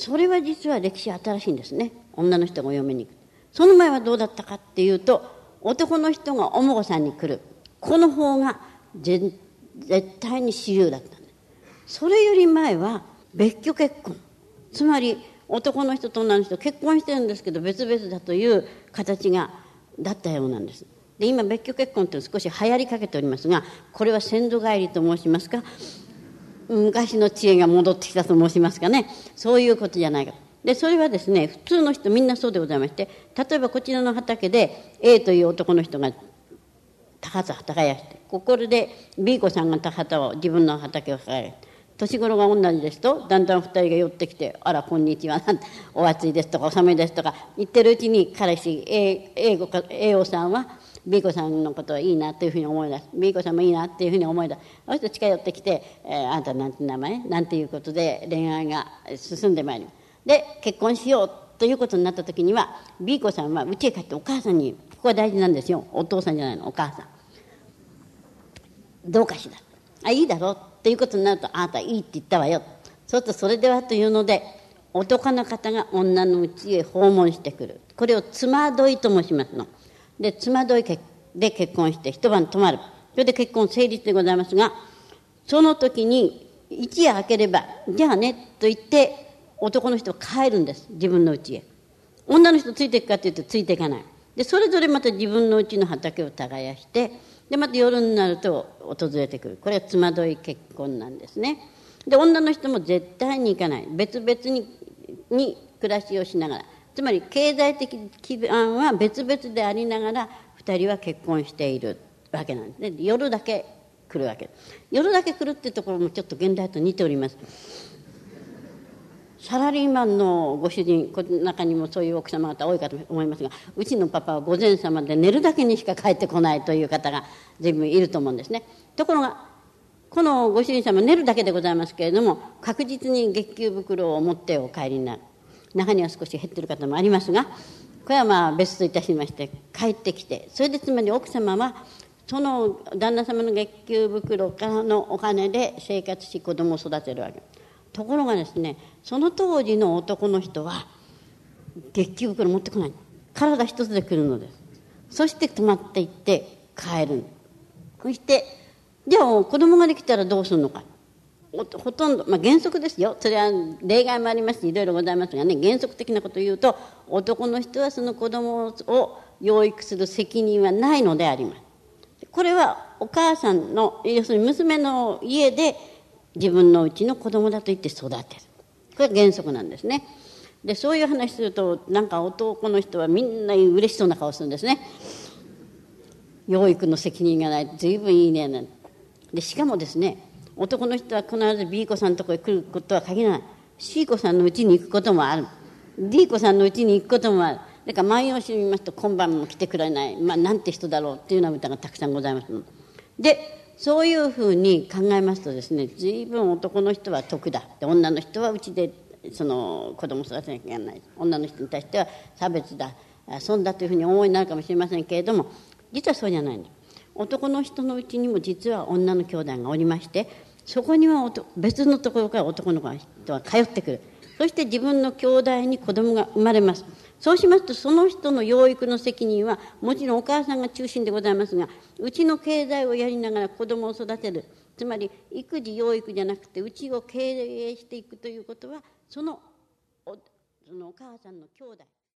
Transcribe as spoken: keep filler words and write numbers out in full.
それは実は歴史は新しいんですね。女の人がお嫁に行く。その前はどうだったかっていうと、男の人がお婿さんに来る。この方が絶対に主流だったんです。それより前は別居結婚。つまり男の人と女の人結婚してるんですけど別々だという形がだったようなんです。で、今別居結婚って少し流行りかけておりますが、これは先祖返りと申しますか、昔の知恵が戻ってきたと申しますかね、そういうことじゃないか。で、それはですね、普通の人みんなそうでございまして、例えばこちらの畑で A という男の人が田畑を耕して、ここで B 子さんが田畑を自分の畑を耕して、年頃が同じですと、だんだん二人が寄ってきて、あら、こんにちは、お暑いですとか、お寒いですとか、言ってるうちに、彼氏、A, A, 子 A 子さんは、B 子さんのことはいいなというふうに思い出す。B 子さんもいいなっていうふうに思い出す。そして近寄ってきて、えー、あなたなんて名前なんていうことで恋愛が進んでまいります。で、結婚しようということになった時には、B 子さんは家へ帰ってお母さんに、ここは大事なんですよ。お父さんじゃないの、お母さん。どうかしら。あ、いいだろうっていうことになると、あなたいいって言ったわよ。そうするとそれではというので、男の方が女の家へ訪問してくる。これを妻どいと申しますの。で、妻どいで結婚して一晩泊まる。それで結婚成立でございますが、その時に一夜明ければ、じゃあねと言って男の人は帰るんです。自分の家へ。女の人ついていくかというとついていかない。で、それぞれまた自分の家の畑を耕して、で、また夜になると訪れてくる。これは妻どい結婚なんですね。で、女の人も絶対に行かない。別々に、に暮らしをしながら。つまり、経済的基盤は別々でありながら、二人は結婚しているわけなんですね。夜だけ来るわけ。夜だけ来るっていうところもちょっと現代と似ております。サラリーマンのご主人、この中にもそういう奥様方多いかと思いますが、うちのパパは午前様で寝るだけにしか帰ってこないという方が随分いると思うんですね。ところが、このご主人様は寝るだけでございますけれども、確実に月給袋を持ってお帰りになる。中には少し減っている方もありますが、これはまあ別といたしまして、帰ってきて、それでつまり奥様は、その旦那様の月給袋からのお金で生活し子供を育てるわけ。ところがですね、その当時の男の人は月給袋持ってこない。体一つで来るのです。そして泊まっていって帰る。そして、じゃあ子供ができたらどうするのか。ほとんど、まあ原則ですよ。それは例外もありますし、いろいろございますがね、原則的なことを言うと、男の人はその子供を養育する責任はないのであります。これはお母さんの、要するに娘の家で自分のうちの子供だと言って育てる。これが原則なんですね。で、そういう話すると、なんか男の人はみんな嬉しそうな顔するんですね。養育の責任がない。随分いいね。で、しかもですね、男の人は必ず B 子さんのところへ来ることは限らない。C 子さんのうちに行くこともある。D 子さんのうちに行くこともある。だから万葉集見ますと今晩も来てくれない。まあなんて人だろうっていうような歌がたくさんございます。で、そういうふうに考えますとですね、随分男の人は得だ。で、女の人はうちでその子供を育てなきゃいけない。女の人に対しては差別だ。損だというふうに思いになるかもしれませんけれども、実はそうじゃないんです。男の人のうちにも実は女の兄弟がおりまして、そこには別のところから男の人は通ってくる。そして自分の兄弟に子供が生まれます。そうしますと、その人の養育の責任はもちろんお母さんが中心でございますが、うちの経済をやりながら子供を育てる、つまり育児養育じゃなくてうちを経営していくということは、その お, そのお母さんの兄弟